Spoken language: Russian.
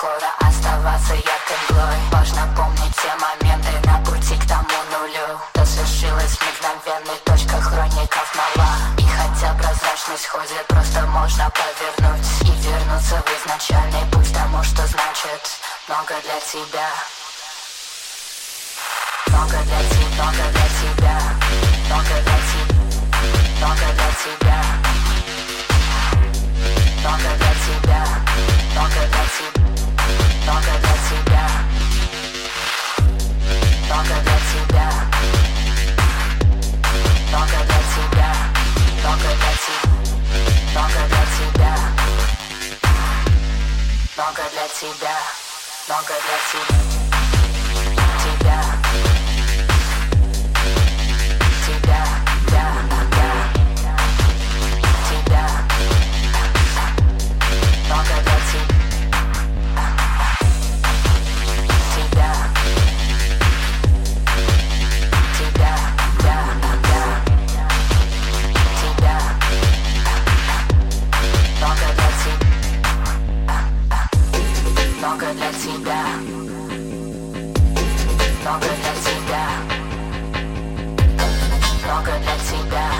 скоро оставаться яркой мглой. Важно помнить все моменты на пути к тому нулю. То свершилось мгновенной, точка хроников нова. И хотя прозрачность ходит, просто можно повернуть и вернуться в изначальный путь тому, что значит много для тебя. Много для тебя, много для тебя, много для тебя, много для тебя, много для тебя, много для тебя, много для тебя, много для тебя, много для тебя, много для тебя, много для тебя, много для тебя, много для тебя. Много для тебя, много для тебя, много для тебя.